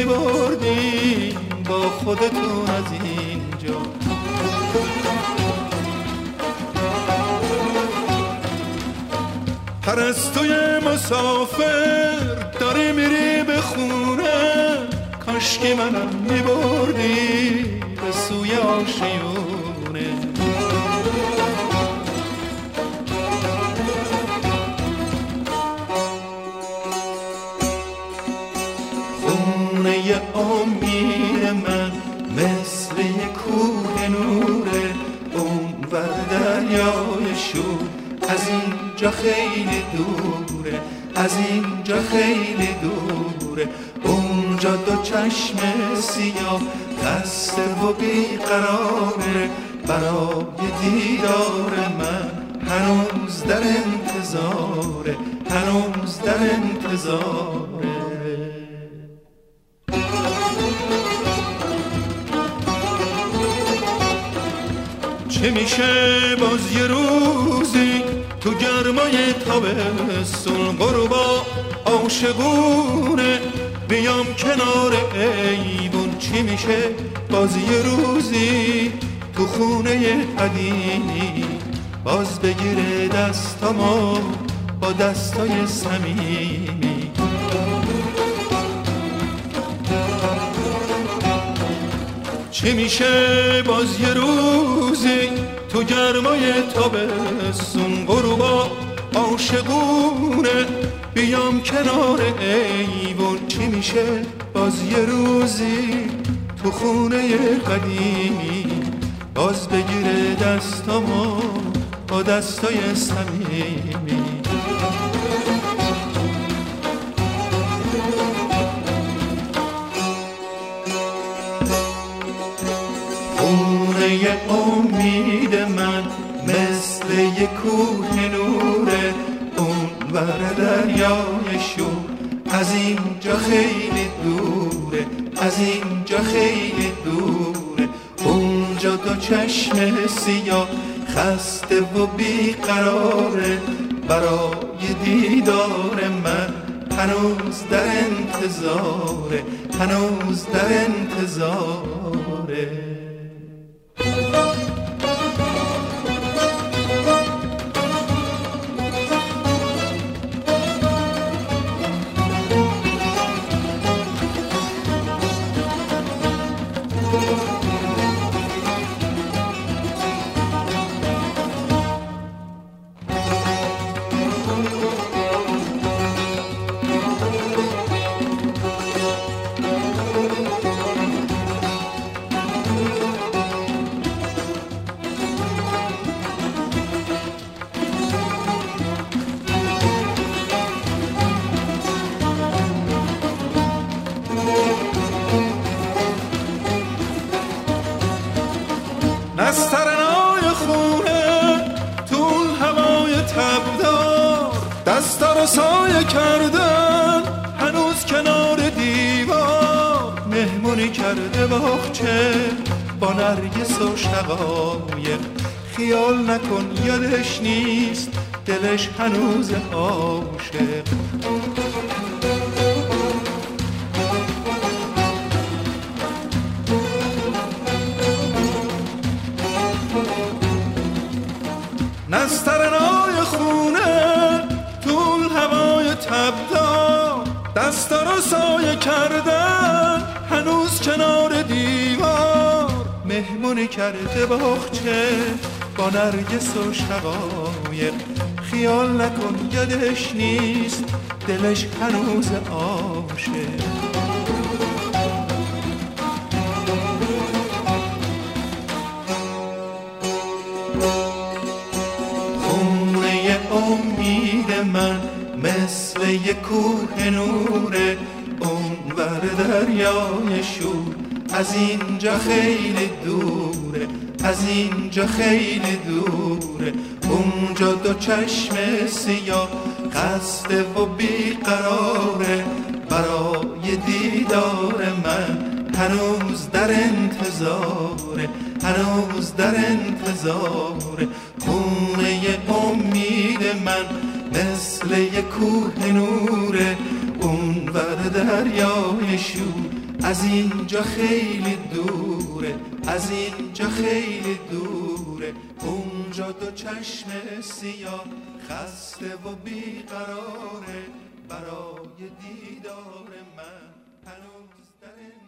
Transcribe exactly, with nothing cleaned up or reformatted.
میبردی با خودتون از اینجا. پرستوی مسافر داری میری به خونه، کاشکی منم میبردی به سوی آشیونه. خونه امید من مثل یک کوه نوره، اون ور دریای شور از اینجا خیلی دوره، از اینجا خیلی دوره. اونجا دو چشم سیاه خسته و بیقراره، برای دیدار من هنوز در انتظاره، هنوز در انتظاره. چه میشه باز یه روزی تو گرمای تابستون غروبا عاشقونه بیام کنار ایوون؟ چی میشه باز یه روزی تو خونه قدیمی باز بگیره دستامو با دستای صمیمی؟ چی میشه باز یه روزی تو گرمای تابستون غروبا عاشقونه بیام کنار ایوون؟ چی میشه باز یه روزی تو خونه قدیمی باز بگیره دستامو با دستای صمیمی؟ خونه امید من مثل یک کوه نوره، اون ور دریای شور از اینجا خیلی دوره، از اینجا خیلی دوره. اونجا دو چشم سیاه خسته و بیقراره، برای دیدار من هنوز در انتظاره، هنوز در انتظاره. نسترنای خونه طول هوای تبدار دستا رو سایه کردن هنوز کنار دیوار. مهمونی کرده باغچه با نرگس و شقایق، خیال نکن یادش نیست دلش هنوز عاشق. نسترنای خونه طول هوای تبدار دستا رو سایه کردن هنوز کنار دیوار. مهمونی کرده باغچه با نرگس و شقایق، خیال نکن یادش نیست دلش هنوز عاشق. امید من مثل یک کوه نوره، اون ور دریای شور از اینجا خیلی دوره، از اینجا خیلی دوره. اونجا دو چشم سیاه خسته و بیقراره، برای دیدار من هنوز در انتظاره، هنوز در انتظاره. خونه امید من مثل یک کوه نوره، اون ور دریای شور از اینجا خیلی دوره، از اینجا خیلی دوره. اونجا دو چشم سیاه خسته و بیقراره، برای دیدار من هنوز در